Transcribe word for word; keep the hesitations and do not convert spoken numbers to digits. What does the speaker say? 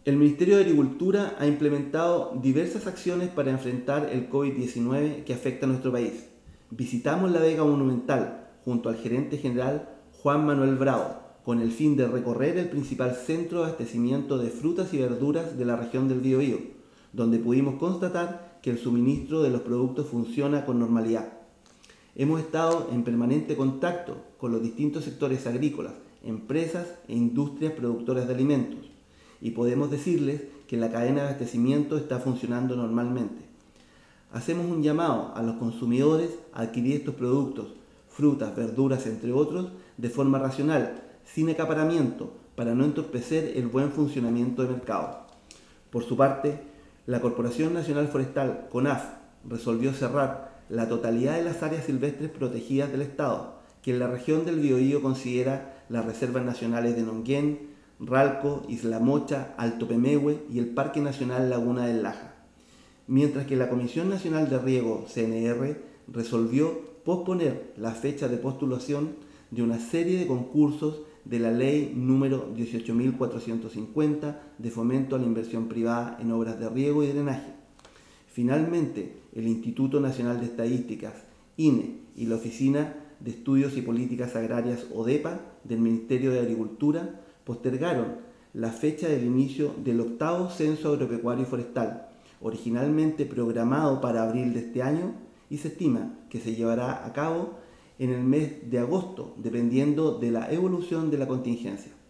El Ministerio de Agricultura ha implementado diversas acciones para enfrentar el COVID diecinueve que afecta a nuestro país. Visitamos la Vega Monumental junto al gerente general Juan Manuel Bravo con el fin de recorrer el principal centro de abastecimiento de frutas y verduras de la región del Biobío, donde pudimos constatar que el suministro de los productos funciona con normalidad. Hemos estado en permanente contacto con los distintos sectores agrícolas, empresas e industrias productoras de alimentos, y podemos decirles que la cadena de abastecimiento está funcionando normalmente. Hacemos un llamado a los consumidores a adquirir estos productos, frutas, verduras, entre otros, de forma racional, sin acaparamiento, para no entorpecer el buen funcionamiento del mercado. Por su parte, la Corporación Nacional Forestal, CONAF, resolvió cerrar la totalidad de las áreas silvestres protegidas del Estado, que en la región del Biobío considera las reservas nacionales de Nonguén, Ralco, Isla Mocha, Alto Pemehue y el Parque Nacional Laguna del Laja. Mientras que la Comisión Nacional de Riego, C N R, resolvió posponer la fecha de postulación de una serie de concursos de la ley número dieciocho mil cuatrocientos cincuenta de fomento a la inversión privada en obras de riego y drenaje. Finalmente, el Instituto Nacional de Estadísticas, I N E, y la Oficina de Estudios y Políticas Agrarias, ODEPA, del Ministerio de Agricultura, postergaron la fecha del inicio del octavo Censo Agropecuario y Forestal, originalmente programado para abril de este año, y se estima que se llevará a cabo en el mes de agosto, dependiendo de la evolución de la contingencia.